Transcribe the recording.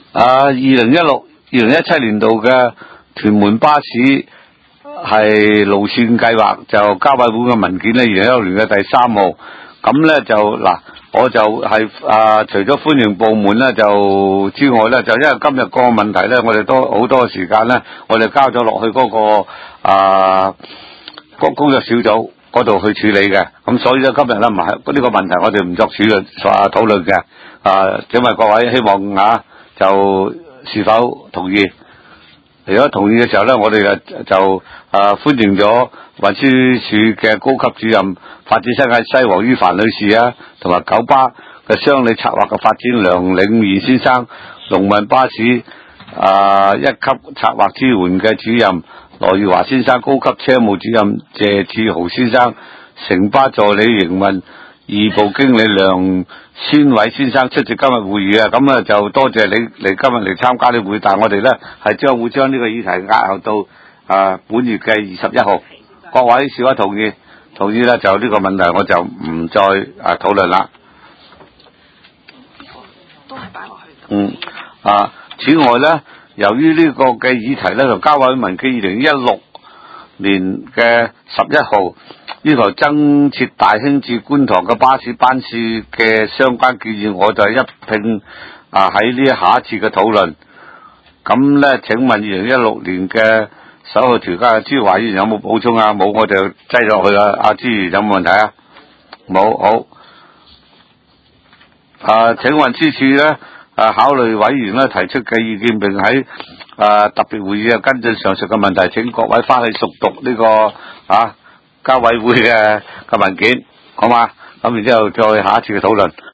2016-2017年度嘅屯門巴士係路線計劃就交委會嘅文件咧，2016年嘅第3號。咁咧就嗱，我就係除咗歡迎部門咧就之外咧，就因為今日個問題咧，我哋都好多時間咧，我哋交咗落去嗰個工作小組嗰度去處理嘅。咁所以咧今日咧唔係呢個問題，我哋唔作討論嘅。請問各位希望就是否同意？如果同意嘅時候咧，我哋就歡迎咗運輸署嘅高級主任發展新界西黃于凡女士啊，同埋九巴嘅商理策劃嘅發展梁領賢先生，龍運巴士一級策劃支援嘅主任羅耀華先生，高級車務主任謝志豪先生，城巴助理營運2部經理梁先偉先生出席今日會議啊。咁就多謝你今日嚟參加呢會，但係我哋咧係會將呢個議題押後到本月嘅21號。各位是否同意？同意咧就呢個問題我就唔再討論啦。 都係擺落去。 此外咧，由於呢個嘅議題咧，就交委會文件2016年嘅11號要求增設大興至觀塘嘅巴士班次嘅相關建議，我就一併喺下一次嘅討論。咁咧，請問2016年嘅首號調解朱華議員有冇補充啊？冇，我就擠落去啦。朱議員有冇問題啊？冇，好。請運輸署咧考慮委員咧提出嘅意見，並喺特別會議跟進上述嘅問題。請各位翻去熟讀呢個交委會嘅文件，好嘛？咁然之後再下一次嘅討論。